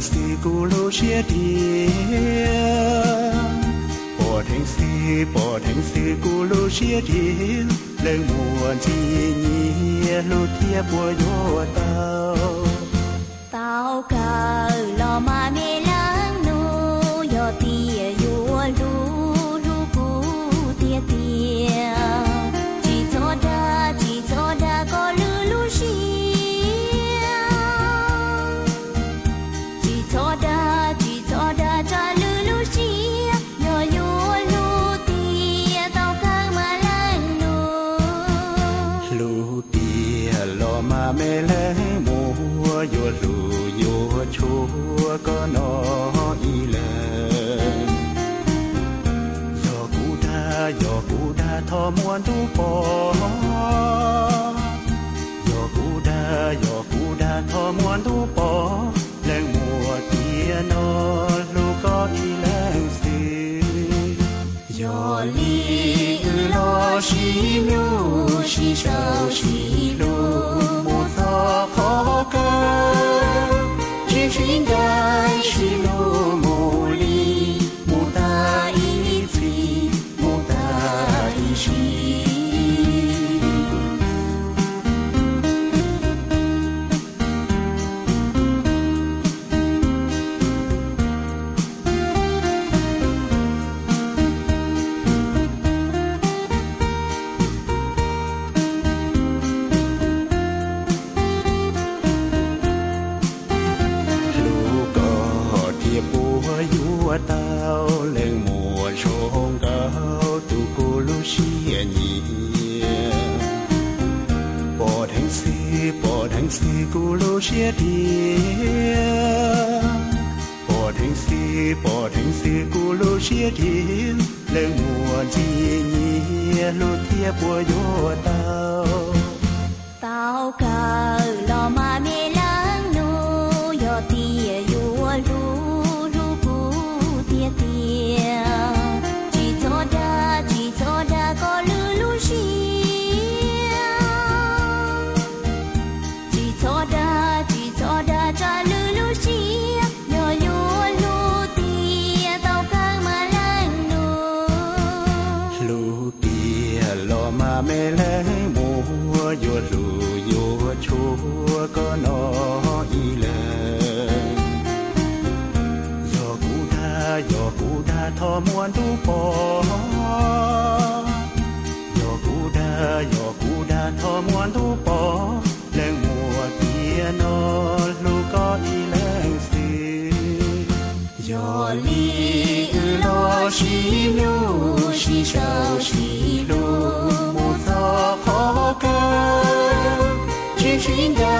sĩ cũ lô chia đi bỏ thành sĩ cũ lô chia đi lên muôn chi nhẹ lô thiệp bùa vô tao cờ lo mà mê lắng nu yo tia yo lu lu cu tia tia chỉ cho đa có lu lu xia chỉ cho đa cha lu lu xia yo yo lu tia tao cờ mà lắng nu lu tia lo mà mê lắng mua yo lu chúa có nó ý lên do cú đa thọ muôn tu bỏ do cú đa thọ muôn tu bỏ lên mùa tia nó lu có ý lên xì do li lo xì miu xì sâu xì lu một gió khó cơ chính đại chỉ lô mô ly mô ta ý phi mô ta ý chi tao lên mùa trông cao tu cô lu xia nhỉ bỏ thành si cô lu xia đi bỏ thành si cô lu xia đi lên mùa chi nhỉ lu thiệp bùa vô tao cờ lo mà mê lắng nu yo tia yo lu chỉ cho đa có lu lu xia chỉ cho đa cha lu lu xia yo yo lu tia tao cờ mà lắng lu tia lo mà mê lắng mua yo lu yo chúa có nó ý lên do cú đa thọ muôn tu bỏ do cú đa thọ muôn tu bỏ lên mùa tia nó lu có ý lên xì do li lo xì miu xì sâu xì lu một gió khó cơ chính